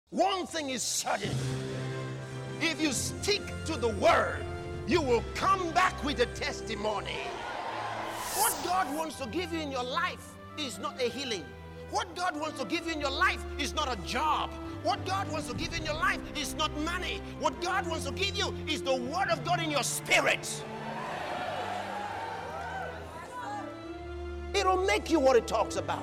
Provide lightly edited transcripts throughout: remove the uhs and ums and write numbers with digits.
One thing is certain. If you stick to the word, you will come back with a testimony. What God wants to give you in your life is not a healing. What God wants to give you in your life is not a job. What God wants to give you in your life is not money. What God wants to give you is the word of God in your spirit. It'll make you what it talks about.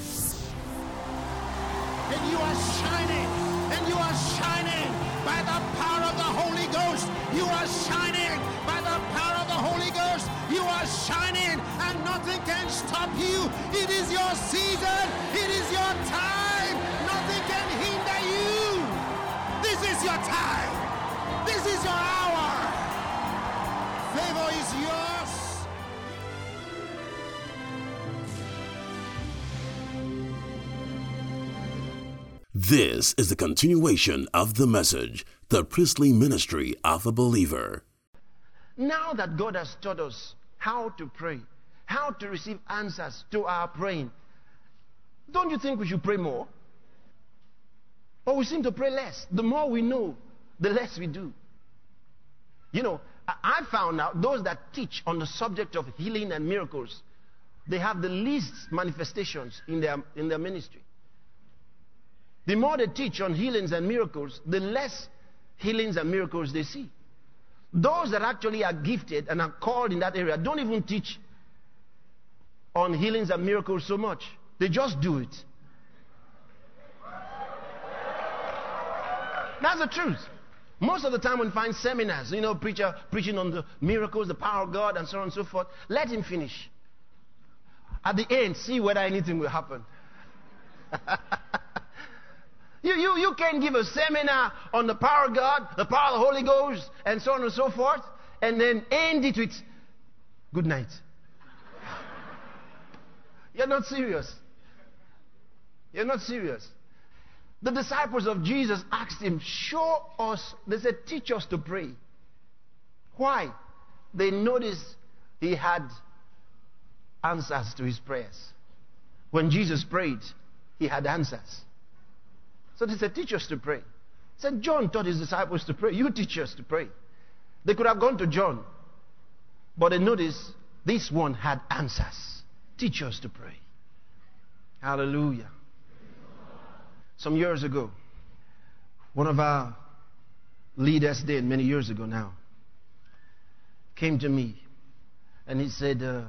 And you are shining. And you are shining by the power of the Holy Ghost. You are shining by the power of the Holy Ghost. You are shining and nothing can stop you. It is your season. It is your time. Nothing can hinder you. This is your time. This is your hour. Favor is yours. This is the continuation of the message, the priestly ministry of a believer. Now that God has taught us how to pray, how to receive answers to our praying, don't you think we should pray more? Or we seem to pray less. The more we know, the less we do. You know, I found out those that teach on the subject of healing and miracles, they have the least manifestations in their ministry. The more they teach on healings and miracles, the less healings and miracles they see. Those that actually are gifted and are called in that area don't even teach on healings and miracles so much. They just do it. That's the truth. Most of the time when you find seminars, preacher preaching on the miracles, the power of God, and so on and so forth, let him finish. At the end, see whether anything will happen. You can't give a seminar on the power of God, the power of the Holy Ghost, and so on and so forth, and then end it with good night. You're not serious. You're not serious. The disciples of Jesus asked him, show us, they said, teach us to pray. Why? They noticed he had answers to his prayers. When Jesus prayed, he had answers. So they said, teach us to pray. He said, John taught his disciples to pray. You teach us to pray. They could have gone to John. But they noticed this one had answers. Teach us to pray. Hallelujah. Some years ago, one of our leaders did, many years ago now, came to me and he said, the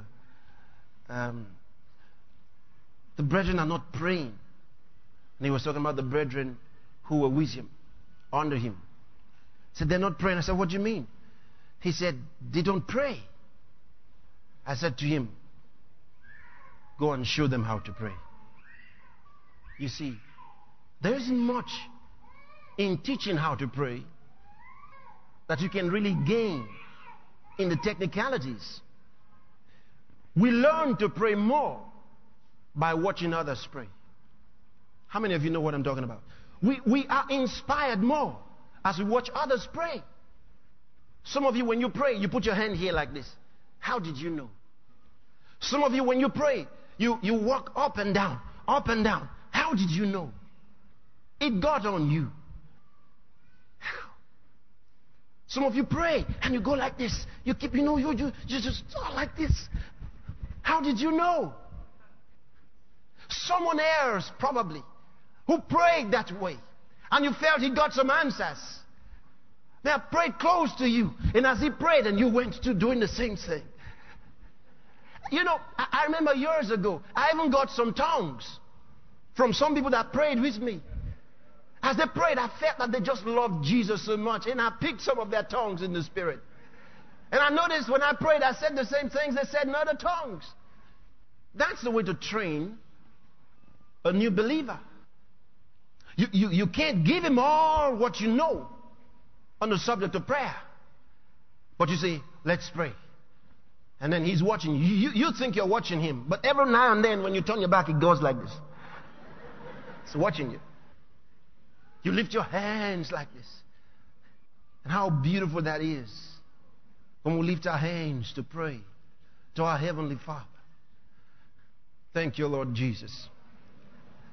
brethren are not praying. And he was talking about the brethren who were with him, under him. He said, they're not praying. I said, what do you mean? He said, they don't pray. I said to him, go and show them how to pray. You see, there isn't much in teaching how to pray that you can really gain in the technicalities. We learn to pray more by watching others pray. How many of you know what I'm talking about? We are inspired more as we watch others pray. Some of you, when you pray, you put your hand here like this. How did you know? Some of you, when you pray, you walk up and down, up and down. How did you know? It got on you. How? Some of you pray and you go like this. You keep, you just like this. How did you know? Someone else probably who prayed that way and you felt he got some answers. They have prayed close to you, and as he prayed and you went to doing the same thing. I remember years ago, I even got some tongues from some people that prayed with me. As they prayed, I felt that they just loved Jesus so much, and I picked some of their tongues in the spirit. And I noticed when I prayed, I said the same things they said in other tongues. That's the way to train a new believer. You can't give him all what you know on the subject of prayer. But you say, let's pray. And then he's watching you. You think you're watching him. But every now and then when you turn your back, it goes like this. It's watching you. You lift your hands like this. And how beautiful that is when we lift our hands to pray to our Heavenly Father. Thank you, Lord Jesus.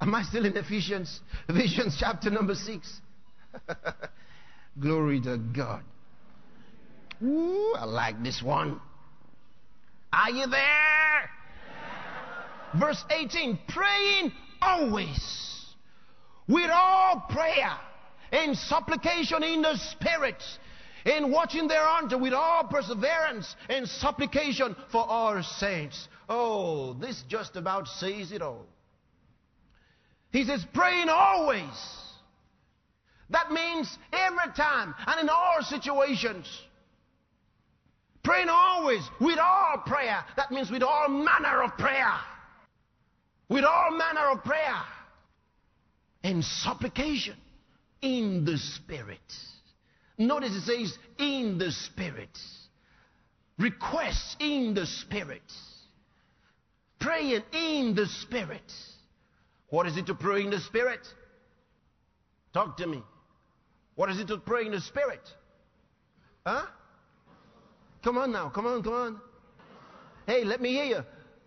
Am I still in Ephesians? Ephesians chapter number 6. Glory to God. Ooh, I like this one. Are you there? Verse 18. Praying always with all prayer and supplication in the Spirit, and watching thereunto with all perseverance and supplication for our saints. Oh, this just about says it all. He says, praying always. That means every time and in all situations. Praying always with all prayer. That means with all manner of prayer. With all manner of prayer. And supplication in the Spirit. Notice it says in the Spirit. Requests in the Spirit. Praying in the Spirit. What is it to pray in the Spirit? Talk to me. What is it to pray in the Spirit? Huh? Come on now. Come on. Hey, let me hear you.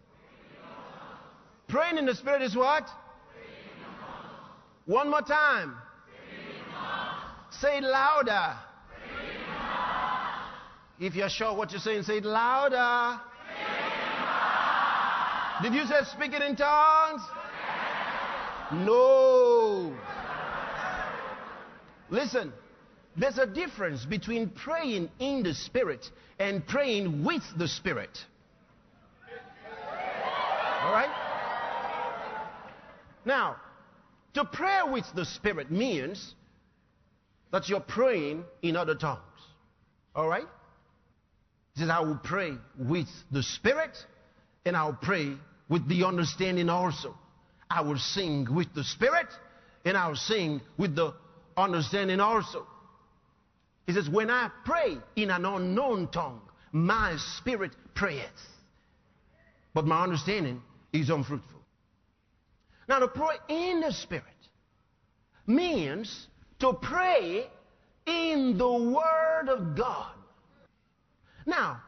Praying in the Spirit is what? One more time. Say it louder. If you're sure what you're saying, say it louder. Did you say speak it in tongues? No. Listen, there's a difference between praying in the Spirit and praying with the Spirit. All right? Now, to pray with the Spirit means that you're praying in other tongues. All right? He says, I will pray with the Spirit, and I'll pray with the understanding also. I will sing with the Spirit, and I'll sing with the understanding also. He says, when I pray in an unknown tongue, my spirit prayeth, but my understanding is unfruitful. Now, to pray in the Spirit means to pray in the Word of God. Now,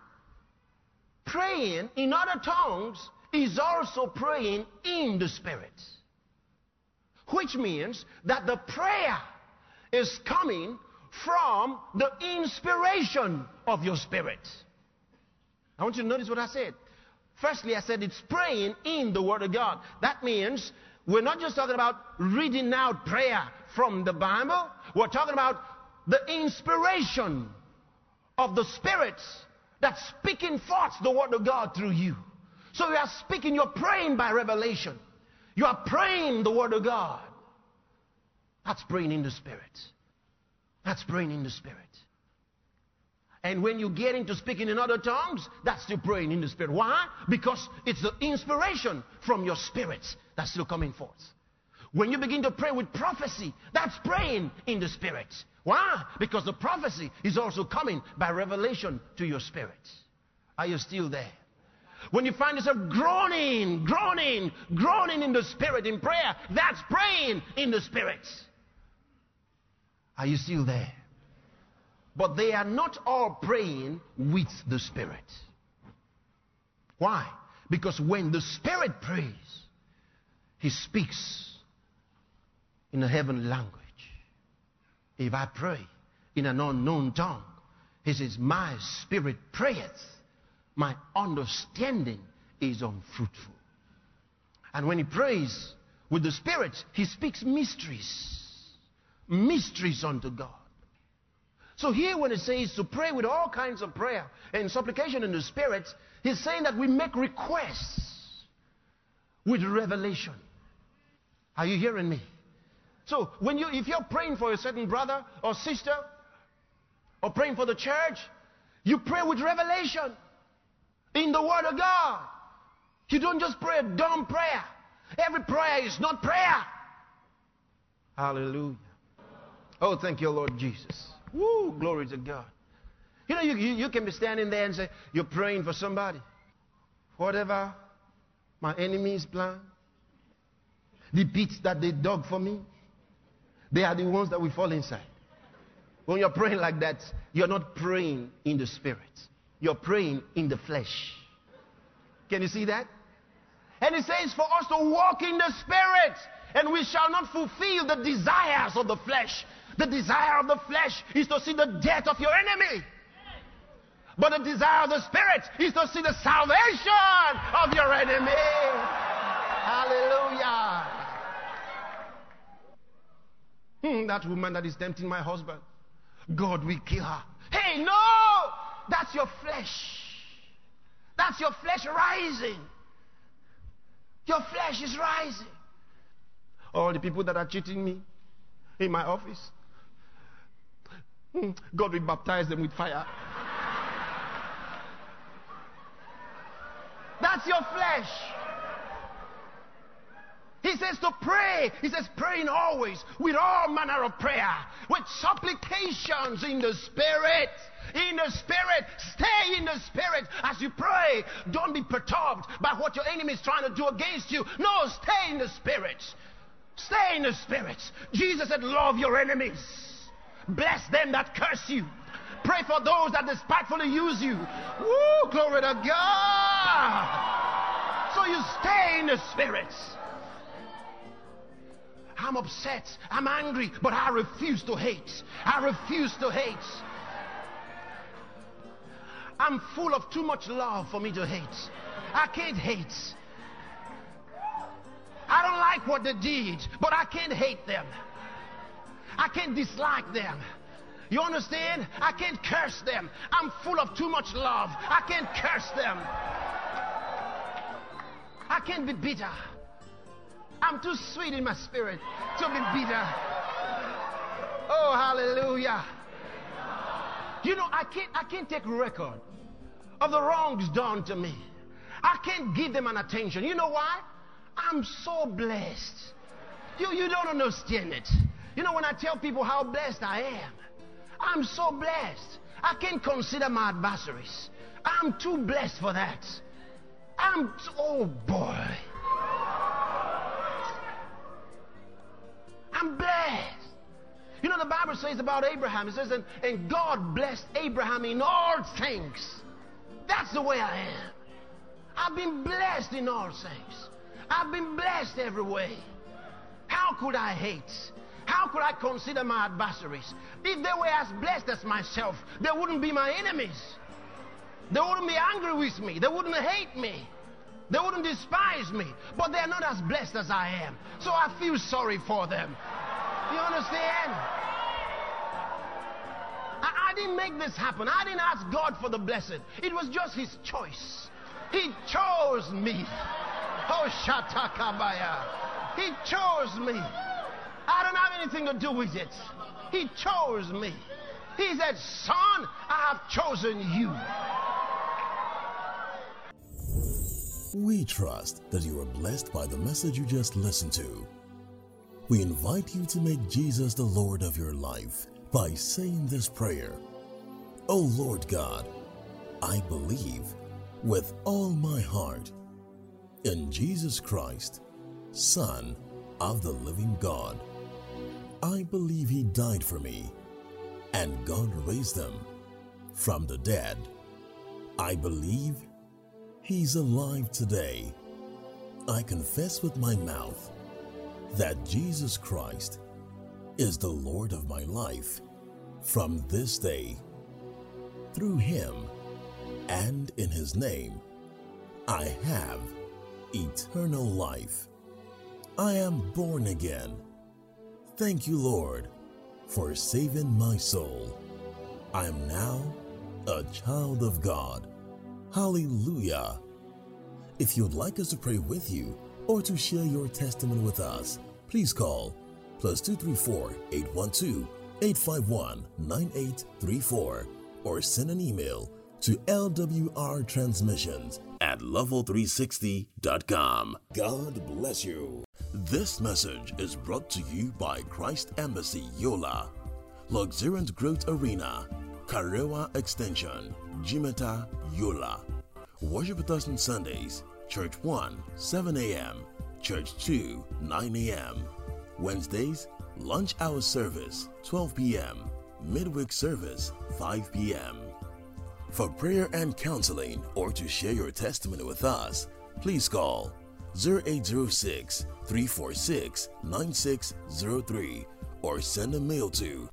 praying in other tongues is also praying in the Spirit, which means that the prayer is coming from the inspiration of your spirit. I want you to notice what I said. Firstly, I said it's praying in the Word of God. That means we're not just talking about reading out prayer from the Bible. We're talking about the inspiration of the Spirit that's speaking forth the Word of God through you. So you are speaking, you're praying by revelation. You are praying the Word of God. That's praying in the Spirit. That's praying in the Spirit. And when you get into speaking in other tongues, that's still praying in the Spirit. Why? Because it's the inspiration from your spirit that's still coming forth. When you begin to pray with prophecy, that's praying in the Spirit. Why? Because the prophecy is also coming by revelation to your spirit. Are you still there? When you find yourself groaning in the Spirit in prayer, that's praying in the Spirit. Are you still there? But they are not all praying with the Spirit. Why? Because when the Spirit prays, He speaks in a heavenly language. If I pray in an unknown tongue, He says, my spirit prayeth, my understanding is unfruitful. And when He prays with the Spirit, He speaks mysteries unto God. So here when it says to pray with all kinds of prayer and supplication in the Spirit, He's saying that we make requests with revelation. Are you hearing me? So if you're praying for a certain brother or sister, or praying for the church, you pray with revelation in the Word of God. You don't just pray a dumb prayer. Every prayer is not prayer. Hallelujah. Oh, thank you, Lord Jesus. Woo, glory to God. You know, you can be standing there and say, you're praying for somebody. Whatever my enemies plan, the pits that they dug for me, they are the ones that will fall inside. When you're praying like that, you're not praying in the Spirit. You're praying in the flesh. Can you see that? And it says for us to walk in the Spirit. And we shall not fulfill the desires of the flesh. The desire of the flesh is to see the death of your enemy. But the desire of the Spirit is to see the salvation of your enemy. Hallelujah. That woman that is tempting my husband, God will kill her. Hey, no! That's your flesh. That's your flesh rising. Your flesh is rising. All the people that are cheating me in my office, God will baptize them with fire. That's your flesh. He says to pray. He says praying always with all manner of prayer, with supplications in the Spirit. In the Spirit. Stay in the Spirit as you pray. Don't be perturbed by what your enemy is trying to do against you. No, stay in the Spirit. Stay in the Spirit. Jesus said, love your enemies. Bless them that curse you. Pray for those that despitefully use you. Woo, glory to God. So you stay in the Spirit. I'm upset. I'm angry. But I refuse to hate. I refuse to hate. I'm full of too much love for me to hate. I can't hate. I don't like what they did, but I can't hate them. I can't dislike them. You understand? I can't curse them. I'm full of too much love. I can't curse them. I can't be bitter. I'm too sweet in my spirit to be bitter. Oh, hallelujah. You know, I can't take record of the wrongs done to me. I can't give them an attention. You know why? I'm so blessed. You don't understand it. You know, when I tell people how blessed I am, I'm so blessed. I can't consider my adversaries. I'm too blessed for that. Oh boy. I'm blessed. You know, the Bible says about Abraham, it says, and God blessed Abraham in all things. That's the way I am. I've been blessed in all things. I've been blessed every way. How could I hate? How could I consider my adversaries? If they were as blessed as myself, they wouldn't be my enemies. They wouldn't be angry with me. They wouldn't hate me. They wouldn't despise me. But they're not as blessed as I am. So I feel sorry for them. You understand? I didn't make this happen. I didn't ask God for the blessing. It was just His choice. He chose me. Oh, Shatakabaya. He chose me. I don't have anything to do with it. He chose me. He said, son, I have chosen you. We trust that you are blessed by the message you just listened to. We invite you to make Jesus the Lord of your life by saying this prayer. O Lord God, I believe with all my heart in Jesus Christ, Son of the living God. I believe He died for me and God raised Him from the dead. I believe He's alive today. I confess with my mouth that Jesus Christ is the Lord of my life from this day. Through Him and in His name, I have eternal life. I am born again. Thank you, Lord, for saving my soul. I am now a child of God. Hallelujah. If you'd like us to pray with you or to share your testimony with us, please call +234 812 851 9834 or send an email to lwrtransmissions@level360.com. God bless you. This message is brought to you by Christ Embassy Yola, Luxuriant Growth Arena, Karewa Extension, Jimeta, Yola. Worship with us on Sundays, Church 1, 7 a.m., Church 2, 9 a.m. Wednesdays, lunch hour service, 12 p.m., midweek service, 5 p.m. For prayer and counseling or to share your testimony with us, please call 0806-346-9603 or send a mail to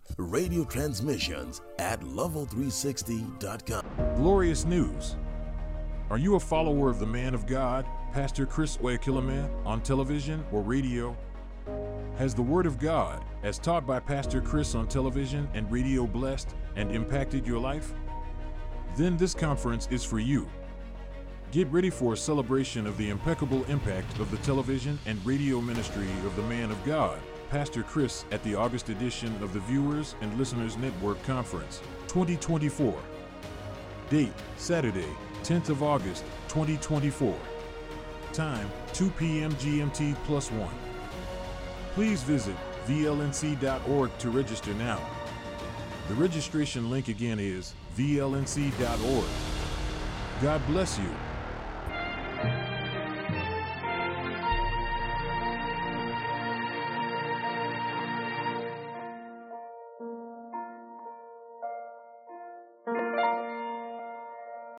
radiotransmissions@level360.com. Glorious news. Are you a follower of the man of God, Pastor Chris Oyakhilome, on television or radio? Has the Word of God, as taught by Pastor Chris on television and radio, blessed and impacted your life? Then this conference is for you. Get ready for a celebration of the impeccable impact of the television and radio ministry of the man of God, Pastor Chris, at the August edition of the Viewers and Listeners Network Conference 2024. Date, Saturday, 10th of August, 2024. Time, 2 p.m. GMT +1. Please visit vlnc.org to register now. The registration link again is vlnc.org. God bless you.